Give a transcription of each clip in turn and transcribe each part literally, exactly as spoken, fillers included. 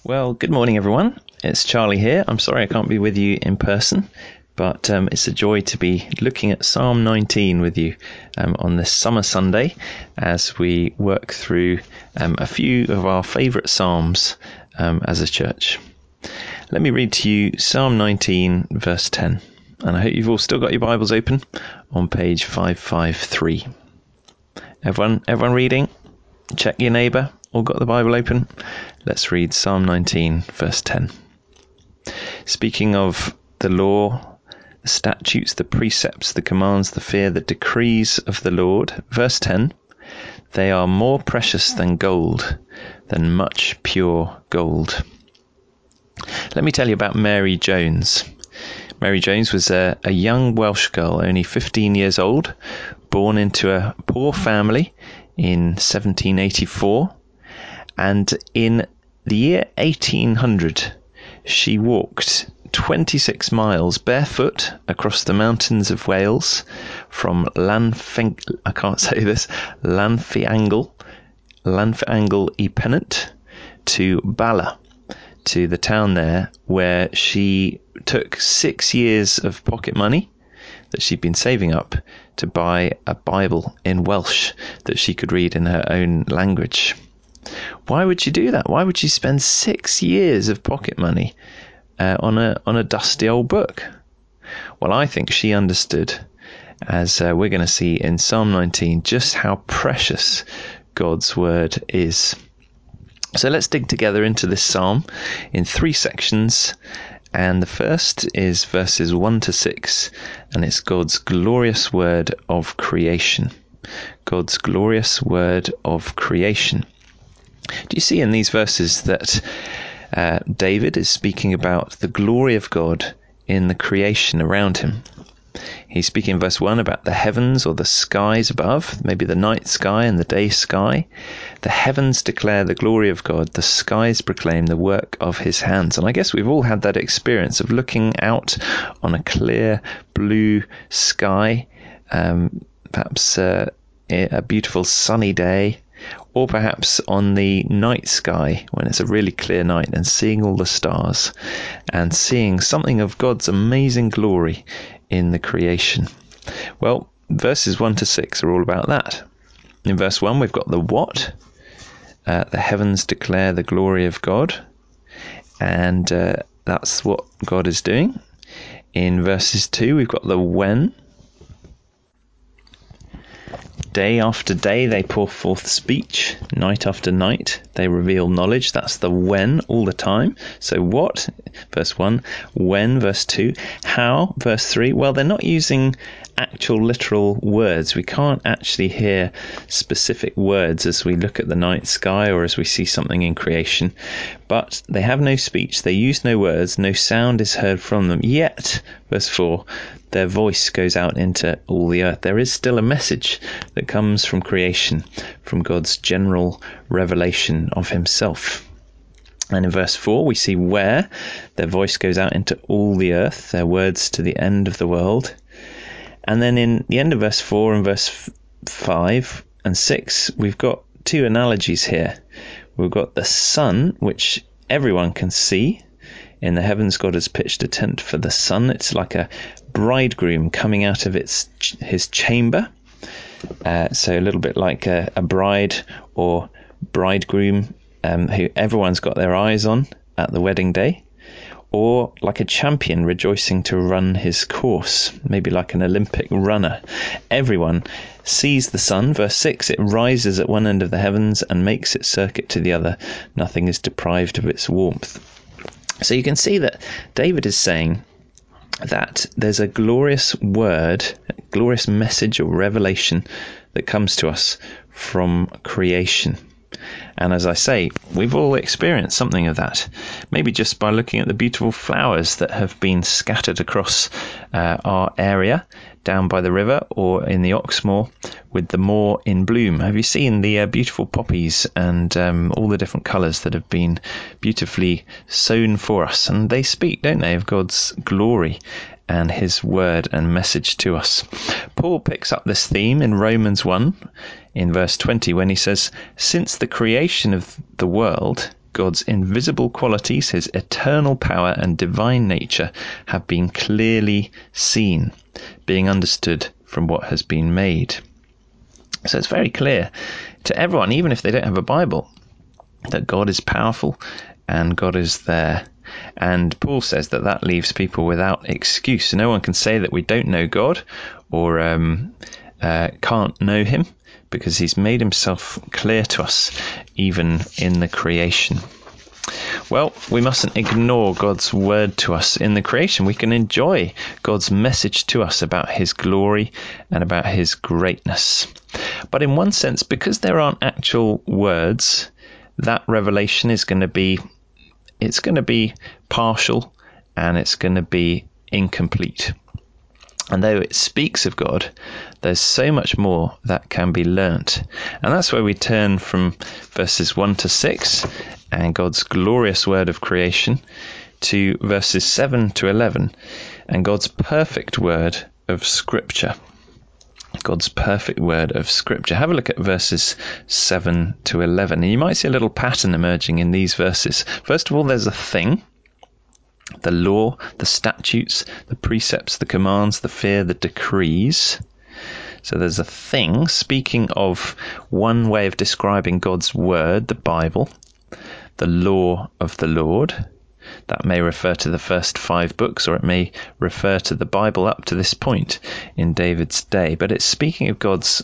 Well, good morning, everyone. It's Charlie here. I'm sorry I can't be with you in person, but um, it's a joy to be looking at Psalm nineteen with you um, on this summer Sunday as we work through um, a few of our favourite psalms um, as a church. Let me read to you Psalm nineteen, verse ten. And I hope you've all still got your Bibles open on page five fifty-three. Everyone, everyone reading? Check your neighbour. All got the Bible open? Let's read Psalm nineteen, verse ten. Speaking of the law, the statutes, the precepts, the commands, the fear, the decrees of the Lord, verse ten, they are more precious than gold, than much pure gold. Let me tell you about Mary Jones. Mary Jones was a, a young Welsh girl, only fifteen years old, born into a poor family in seventeen eighty-four. And in the year eighteen hundred, she walked twenty-six miles barefoot across the mountains of Wales from Lanfeng, I can't say this, Llanfihangel, Llanfihangel y Pennant to Bala, to the town there where she took six years of pocket money that she'd been saving up to buy a Bible in Welsh that she could read in her own language. Why would she do that? Why would she spend six years of pocket money uh, on a on a dusty old book? Well, I think she understood, as uh, we're going to see in Psalm nineteen, just how precious God's word is. So let's dig together into this psalm in three sections. And the first is verses one to six, and it's God's glorious word of creation. God's glorious word of creation. Do you see in these verses that uh, David is speaking about the glory of God in the creation around him? He's speaking in verse one about the heavens or the skies above, maybe the night sky and the day sky. The heavens declare the glory of God, the skies proclaim the work of his hands. And I guess we've all had that experience of looking out on a clear blue sky, um, perhaps uh, a beautiful sunny day, or perhaps on the night sky when it's a really clear night and seeing all the stars and seeing something of God's amazing glory in the creation. Well, verses one to six are all about that. In verse one, we've got the what. Uh, the heavens declare the glory of God. And uh, that's what God is doing. In verses two, we've got the when. Day after day they pour forth speech, night after night they reveal knowledge. That's the when, all the time. So what, verse one, when, verse two, how, verse three. Well, they're not using actual literal words. We can't actually hear specific words as we look at the night sky or as we see something in creation. But they have no speech, they use no words, no sound is heard from them. Yet, verse four, their voice goes out into all the earth. There is still a message that comes from creation, from God's general revelation of himself. And in verse four, we see where their voice goes out into all the earth, their words to the end of the world. And then in the end of verse four and verse five and six, we've got two analogies here. We've got the sun, which everyone can see. In the heavens, God has pitched a tent for the sun. It's like a bridegroom coming out of its his chamber. Uh, so a little bit like a, a bride or bridegroom um, who everyone's got their eyes on at the wedding day. Or like a champion rejoicing to run his course, maybe like an Olympic runner. Everyone sees the sun. Verse six, it rises at one end of the heavens and makes its circuit to the other. Nothing is deprived of its warmth. So you can see that David is saying that there's a glorious word, a glorious message or revelation that comes to us from creation. And as I say, we've all experienced something of that. Maybe just by looking at the beautiful flowers that have been scattered across uh, our area, down by the river or in the Oxmoor, with the moor in bloom. Have you seen the uh, beautiful poppies and um, all the different colours that have been beautifully sown for us? And they speak, don't they, of God's glory and his word and message to us. Paul picks up this theme in Romans one in verse twenty when he says, "Since the creation of the world, God's invisible qualities, his eternal power and divine nature have been clearly seen, being understood from what has been made. So it's very clear to everyone, even if they don't have a Bible, that God is powerful and God is there. And Paul says that that leaves people without excuse. So no one can say that we don't know God or um, uh, can't know him, because he's made himself clear to us, even in the creation. Well, we mustn't ignore God's word to us in the creation. We can enjoy God's message to us about his glory and about his greatness. But in one sense, because there aren't actual words, that revelation is going to be, it's going to be partial and it's going to be incomplete. And though it speaks of God, there's so much more that can be learnt. And that's where we turn from verses one to six and God's glorious word of creation to verses seven to eleven and God's perfect word of Scripture. God's perfect word of Scripture. Have a look at verses seven to eleven. And you might see a little pattern emerging in these verses. First of all, there's a thing. The law, the statutes, the precepts, the commands, the fear, the decrees. So there's a thing, speaking of one way of describing God's word, the Bible, the law of the Lord. That may refer to the first five books, or it may refer to the Bible up to this point in David's day. But it's speaking of God's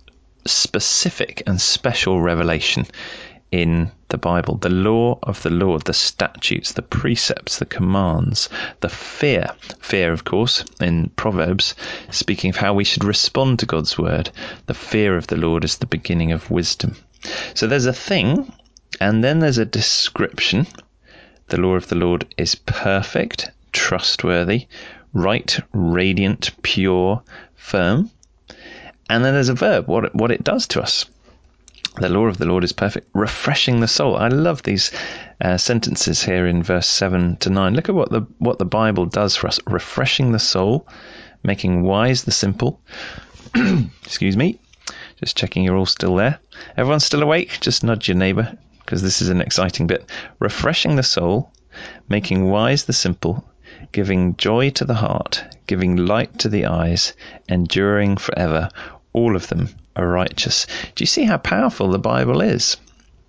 specific and special revelation in the Bible, the law of the Lord, the statutes, the precepts, the commands, the fear. Fear, of course, in Proverbs, speaking of how we should respond to God's word. The fear of the Lord is the beginning of wisdom. So there's a thing, and then there's a description. The law of the Lord is perfect, trustworthy, right, radiant, pure, firm. And then there's a verb, what it, what it does to us. The law of the Lord is perfect, refreshing the soul. I love these uh, sentences here in verse seven to nine. Look at what the what the Bible does for us. Refreshing the soul, making wise the simple. Excuse me. Just checking you're all still there. Everyone's still awake? Just nudge your neighbour, because this is an exciting bit. Refreshing the soul, making wise the simple, giving joy to the heart, giving light to the eyes, enduring forever. All of them are righteous. Do you see how powerful the Bible is?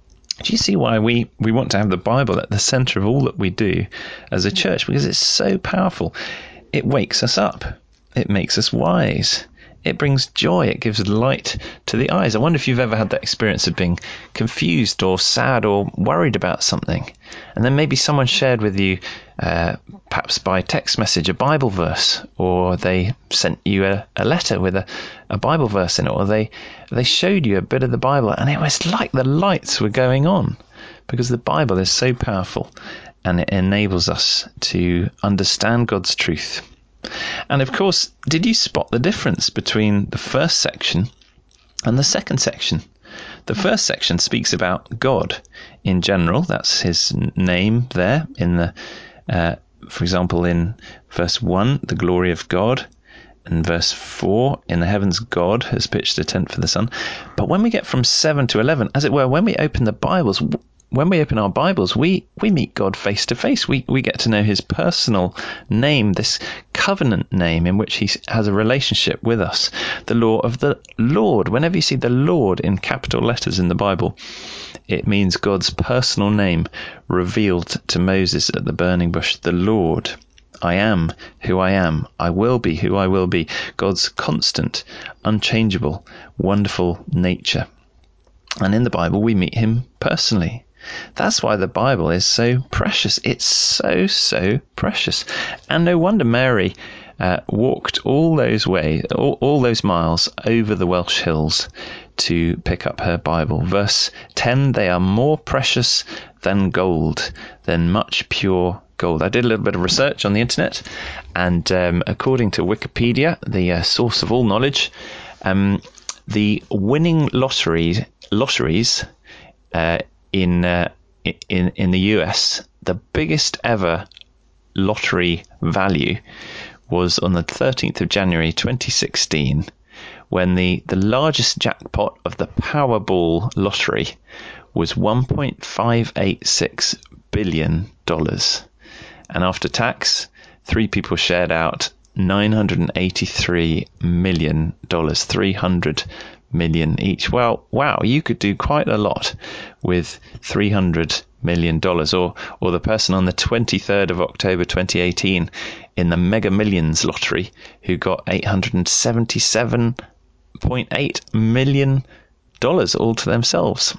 Do you see why we, we want to have the Bible at the centre of all that we do as a church? Because it's so powerful. It wakes us up. It makes us wise. It brings joy. It gives light to the eyes. I wonder if you've ever had that experience of being confused or sad or worried about something. And then maybe someone shared with you, uh, perhaps by text message, a Bible verse, or they sent you a, a letter with a, a Bible verse in it, or they, they showed you a bit of the Bible, and it was like the lights were going on, because the Bible is so powerful and it enables us to understand God's truth. And of course, did you spot the difference between the first section and the second section? The first section speaks about God in general. That's his name there in the, uh, for example, in verse one, the glory of God. And verse four, in the heavens, God has pitched a tent for the sun. But when we get from seven to eleven, as it were, when we open the Bibles, when we open our Bibles, we, we meet God face to face. We, we get to know his personal name, this covenant name in which he has a relationship with us. The law of the Lord. Whenever you see the Lord in capital letters in the Bible, it means God's personal name revealed to Moses at the burning bush. The Lord. I am who I am. I will be who I will be. God's constant, unchangeable, wonderful nature. And in the Bible, we meet him personally. That's why the Bible is so precious. It's so, so precious. And no wonder Mary uh, walked all those way, all, all those miles over the Welsh hills to pick up her Bible. Verse ten, they are more precious than gold, than much pure gold. I did a little bit of research on the internet, and um, according to Wikipedia, the uh, source of all knowledge, um, the winning lottery, lotteries uh, in uh, in in the U S, the biggest ever lottery value was on the thirteenth of January twenty sixteen, when the, the largest jackpot of the Powerball lottery was one point five eight six billion dollars. And after tax, three people shared out nine hundred eighty-three million dollars, three hundred million each. Well, wow, you could do quite a lot with three hundred million dollars. Or, or the person on the twenty-third of October twenty eighteen in the Mega Millions lottery who got eight hundred seventy-seven point eight million dollars all to themselves.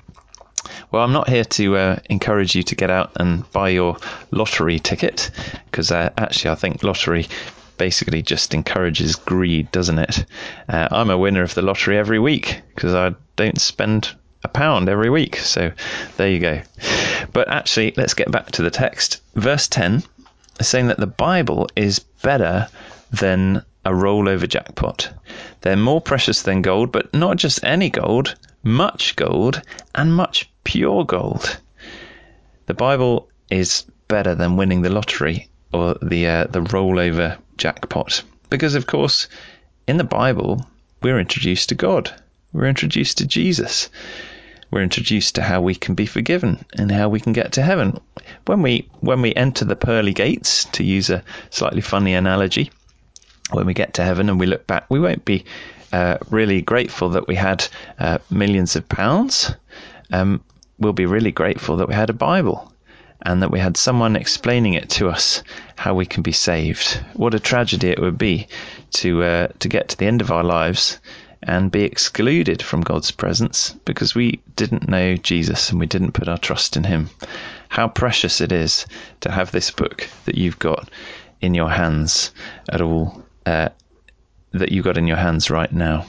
Well, I'm not here to uh, encourage you to get out and buy your lottery ticket, because uh, actually I think lottery basically just encourages greed, doesn't it? Uh, I'm a winner of the lottery every week because I don't spend a pound every week. So there you go. But actually, let's get back to the text. Verse ten is saying that the Bible is better than a rollover jackpot. They're more precious than gold, but not just any gold, much gold and much pure gold. The Bible is better than winning the lottery or the uh, the rollover jackpot, because of course in the Bible we're introduced to God, we're introduced to Jesus, we're introduced to how we can be forgiven and how we can get to heaven. When we when we enter the pearly gates, to use a slightly funny analogy, when we get to heaven and we look back, we won't be uh, really grateful that we had uh, millions of pounds. Um, we'll be really grateful that we had a Bible and that we had someone explaining it to us, how we can be saved. What a tragedy it would be to uh, to get to the end of our lives and be excluded from God's presence because we didn't know Jesus and we didn't put our trust in him. How precious it is to have this book that you've got in your hands at all, uh, that you've got in your hands right now.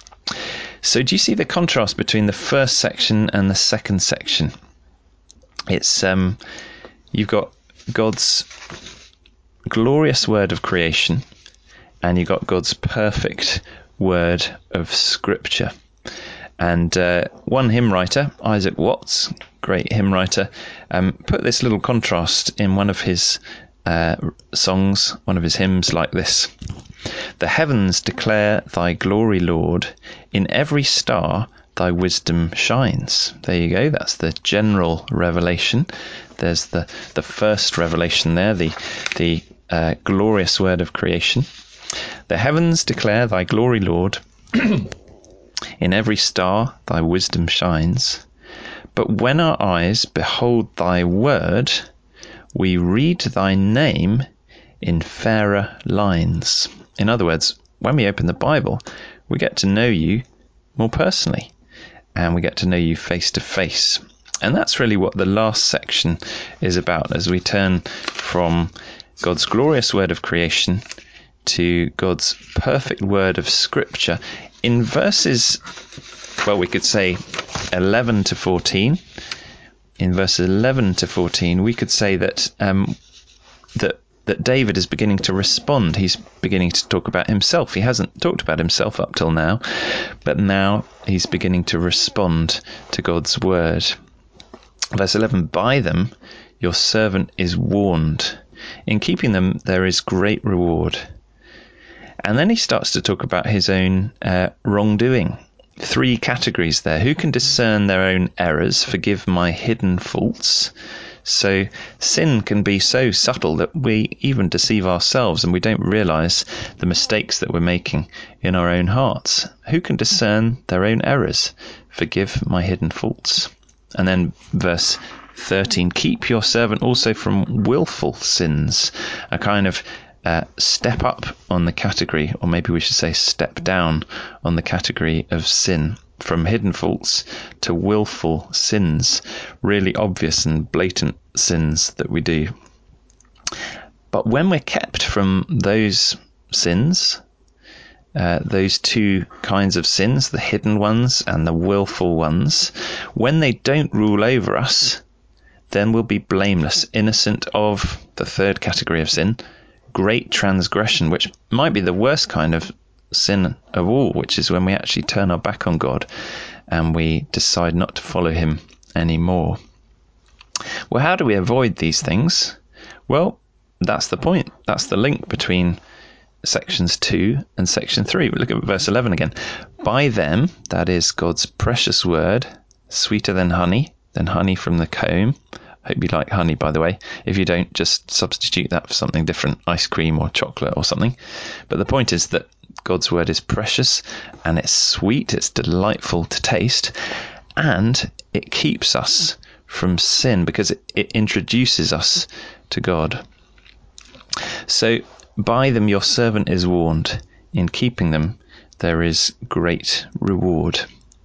So do you see the contrast between the first section and the second section? It's um, you've got God's glorious word of creation and you've got God's perfect word of scripture. And uh, one hymn writer, Isaac Watts, great hymn writer, um, put this little contrast in one of his uh, songs, one of his hymns like this. The heavens declare thy glory, Lord. In every star thy wisdom shines. There you go. That's the general revelation. There's the, the first revelation there, the, the uh, glorious word of creation. The heavens declare thy glory, Lord. In every star thy wisdom shines. But when our eyes behold thy word, we read thy name in fairer lines. In other words, when we open the Bible, we get to know you more personally and we get to know you face to face. And that's really what the last section is about as we turn from God's glorious word of creation to God's perfect word of scripture. In verses, well, we could say eleven to fourteen. In verses eleven to fourteen, we could say that um, that that David is beginning to respond. He's beginning to talk about himself. He hasn't talked about himself up till now, but now he's beginning to respond to God's word. Verse eleven, by them your servant is warned. In keeping them there is great reward. And then he starts to talk about his own uh, wrongdoing. Three categories there. Who can discern their own errors, forgive my hidden faults? So sin can be so subtle that we even deceive ourselves and we don't realize the mistakes that we're making in our own hearts. Who can discern their own errors? Forgive my hidden faults. And then verse thirteen, keep your servant also from willful sins. A kind of uh, step up on the category, or maybe we should say step down on the category of sin. From hidden faults to willful sins, really obvious and blatant sins that we do. But when we're kept from those sins, uh, those two kinds of sins, the hidden ones and the willful ones, when they don't rule over us, then we'll be blameless, innocent of the third category of sin, great transgression, which might be the worst kind of sin of all, which is when we actually turn our back on God and we decide not to follow him anymore. Well, how do we avoid these things? Well, that's the point. That's the link between sections two and section three. But look at verse eleven again. By them, that is God's precious word, sweeter than honey, than honey from the comb. I hope you like honey, by the way. If you don't, just substitute that for something different, ice cream or chocolate or something. But the point is that God's word is precious and it's sweet, it's delightful to taste, and it keeps us from sin because it, it introduces us to God. So by them your servant is warned. In keeping them there is great reward.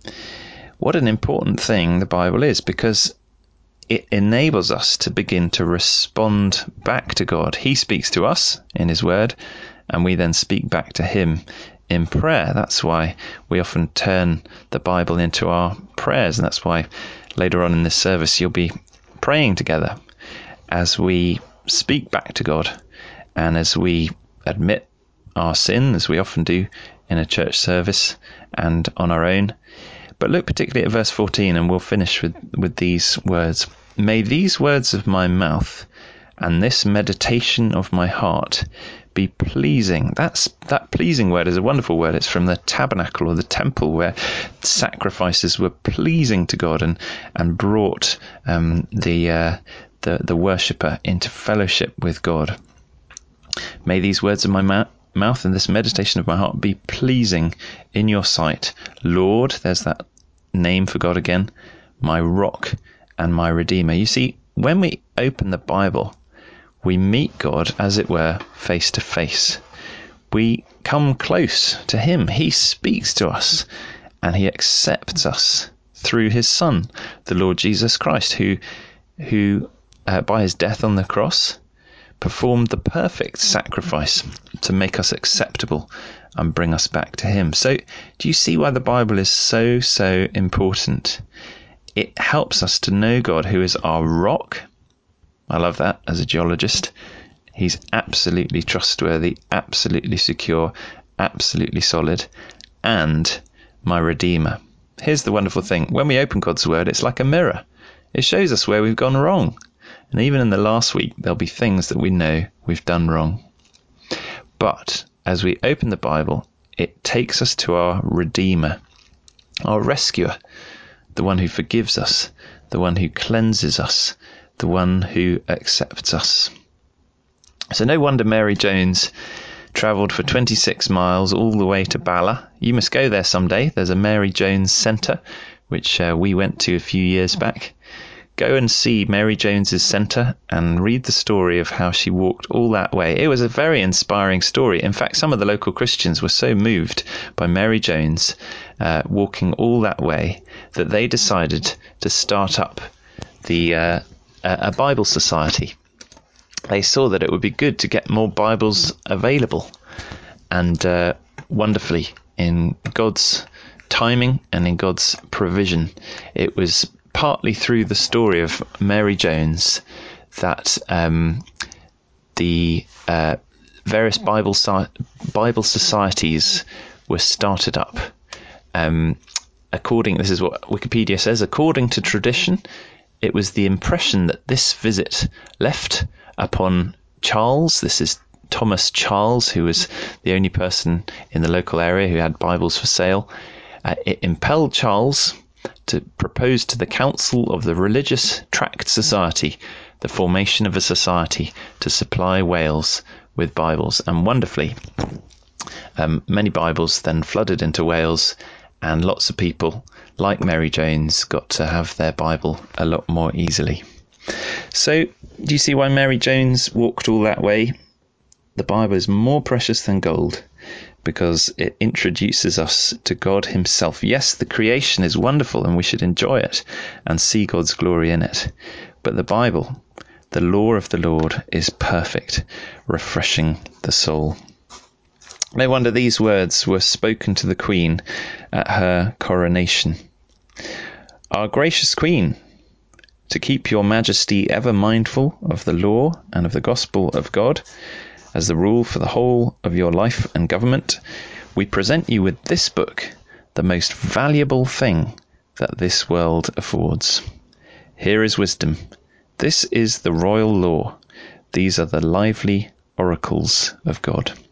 What an important thing the Bible is, because it enables us to begin to respond back to God. He speaks to us in his word, and we then speak back to him in prayer. That's why we often turn the Bible into our prayers, and that's why later on in this service you'll be praying together as we speak back to God and as we admit our sin, as we often do in a church service and on our own. But look particularly at verse fourteen, and we'll finish with, with these words. May these words of my mouth and this meditation of my heart be pleasing. That's that pleasing word is a wonderful word. It's from the tabernacle or the temple, where sacrifices were pleasing to God and and brought um, the uh, the the worshipper into fellowship with God. May these words of my mouth. mouth and this meditation of my heart be pleasing in your sight, Lord. There's that name for God again, my rock and my redeemer. You see, when we open the Bible, we meet God, as it were, face to face. We come close to him. He speaks to us and he accepts us through his Son, the Lord Jesus Christ, who who uh, by his death on the cross performed the perfect sacrifice to make us acceptable and bring us back to him. So do you see why the Bible is so, so important? It helps us to know God, who is our rock. I love that as a geologist. He's absolutely trustworthy, absolutely secure, absolutely solid, and my Redeemer. Here's the wonderful thing. When we open God's word, it's like a mirror. It shows us where we've gone wrong. And even in the last week, there'll be things that we know we've done wrong. But as we open the Bible, it takes us to our Redeemer, our rescuer, the one who forgives us, the one who cleanses us, the one who accepts us. So no wonder Mary Jones travelled for twenty-six miles all the way to Bala. You must go there someday. There's a Mary Jones Centre, which uh, we went to a few years back. Go and see Mary Jones's Centre and read the story of how she walked all that way. It was a very inspiring story. In fact, some of the local Christians were so moved by Mary Jones uh, walking all that way that they decided to start up the uh, a Bible Society. They saw that it would be good to get more Bibles available, and uh, wonderfully, in God's timing and in God's provision, it was partly through the story of Mary Jones that um, the uh, various Bible so- Bible societies were started up. Um, according, this is what Wikipedia says, according to tradition, it was the impression that this visit left upon Charles. This is Thomas Charles, who was the only person in the local area who had Bibles for sale. Uh, it impelled Charles to propose to the Council of the Religious Tract Society the formation of a society to supply Wales with Bibles. And wonderfully, um, many Bibles then flooded into Wales, and lots of people, like Mary Jones, got to have their Bible a lot more easily. So, do you see why Mary Jones walked all that way? The Bible is more precious than gold, because it introduces us to God himself. Yes, the creation is wonderful and we should enjoy it and see God's glory in it. But the Bible, the law of the Lord, is perfect, refreshing the soul. No wonder these words were spoken to the Queen at her coronation. Our gracious Queen, to keep your majesty ever mindful of the law and of the gospel of God, as the rule for the whole of your life and government, we present you with this book, the most valuable thing that this world affords. Here is wisdom. This is the royal law. These are the lively oracles of God.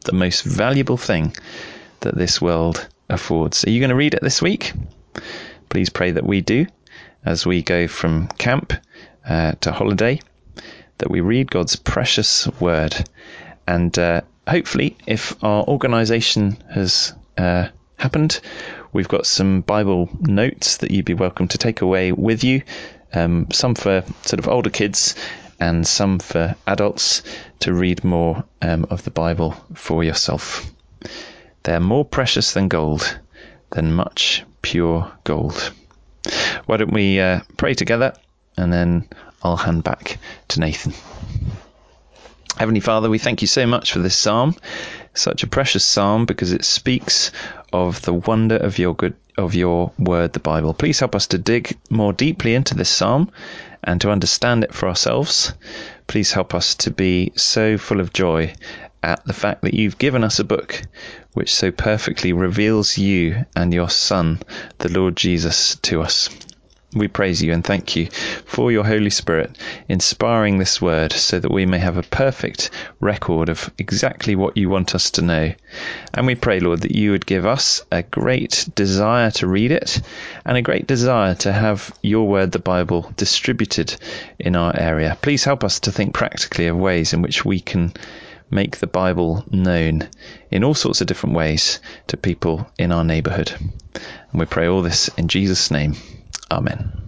the most valuable thing that this world affords. Are you going to read it this week? Please pray that we do as we go from camp uh, to holiday, that we read God's precious word. And uh, hopefully, if our organisation has uh, happened, we've got some Bible notes that you'd be welcome to take away with you, um, some for sort of older kids and some for adults, to read more um, of the Bible for yourself. They're more precious than gold, than much pure gold. Why don't we uh, pray together, and then I'll hand back to Nathan. Heavenly Father, we thank you so much for this psalm, such a precious psalm, because it speaks of the wonder of your good, of your word, the Bible. Please help us to dig more deeply into this psalm and to understand it for ourselves. Please help us to be so full of joy at the fact that you've given us a book which so perfectly reveals you and your Son, the Lord Jesus, to us. We praise you and thank you for your Holy Spirit inspiring this word so that we may have a perfect record of exactly what you want us to know. And we pray, Lord, that you would give us a great desire to read it and a great desire to have your word, the Bible, distributed in our area. Please help us to think practically of ways in which we can make the Bible known in all sorts of different ways to people in our neighbourhood. And we pray all this in Jesus' name. Amen.